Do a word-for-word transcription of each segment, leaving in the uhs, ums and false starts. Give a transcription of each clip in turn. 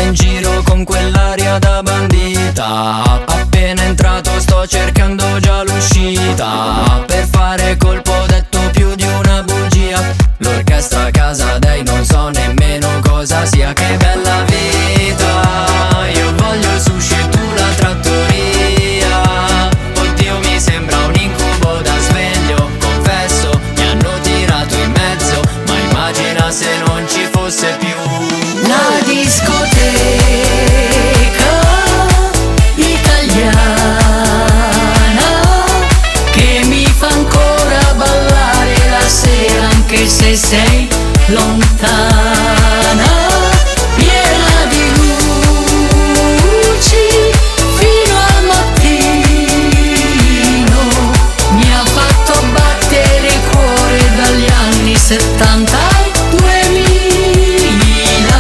in giro con quell'aria da bandita. Appena entrato sto cercando già l'uscita, per fare colpo ho detto più di una bugia. L'orchestra a casa dei non so nemmeno cosa sia, che bella vita. Io voglio il sushi e tu la trattoria. Oddio, mi sembra un incubo da sveglio, confesso, mi hanno tirato in mezzo, ma immagina se non ci fosse più la discoteca italiana che mi fa ancora ballare la sera anche se sei lontana, piena di luci fino al mattino. Mi ha fatto battere il cuore dagli anni settanta al duemila.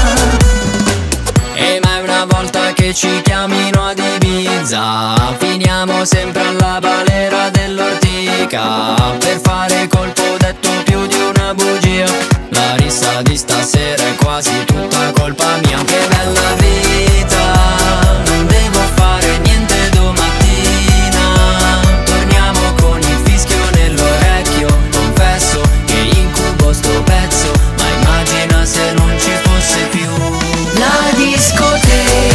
E mai una volta che ci chiamino ad Ibiza, finiamo sempre alla balera dell'Ortica. Per fare colpo ho detto più di una bugia. La rissa di stasera è quasi tutta colpa mia. Che bella vita, non devo fare niente domattina. Torniamo con il fischio nell'orecchio, confesso che incubo sto pezzo, ma immagina se non ci fosse più la discoteca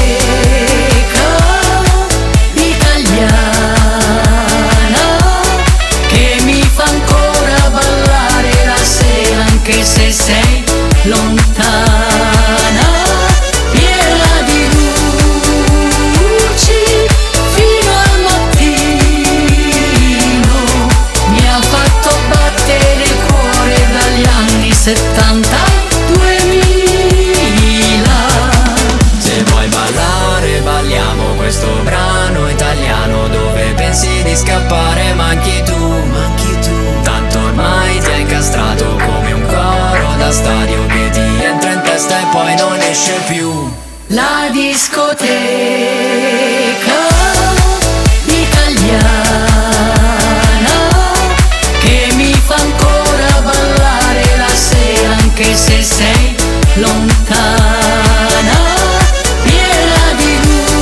italiana che mi fa ancora ballare la sera anche se sei lontana, piena di luci fino al mattino. Mi ha fatto battere il cuore dagli anni settanta al duemila. Se vuoi ballare balliamo questo brano italiano, dove pensi di scappare manchi tu, manchi tu. Tanto ormai ti hai incastrato come un coro da stadio che ti entra in testa e poi non esce più. La discoteca italiana che mi fa ancora ballare la sera anche se sei lontana, piena di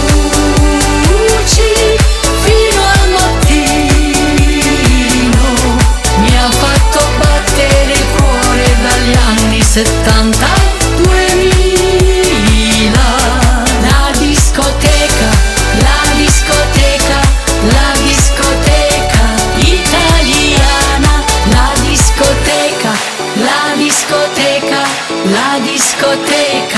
luci fino al mattino. Mi ha fatto battere il cuore dagli anni settanta al duemila. La discoteca, la discoteca, la discoteca italiana. La discoteca, la discoteca, la discoteca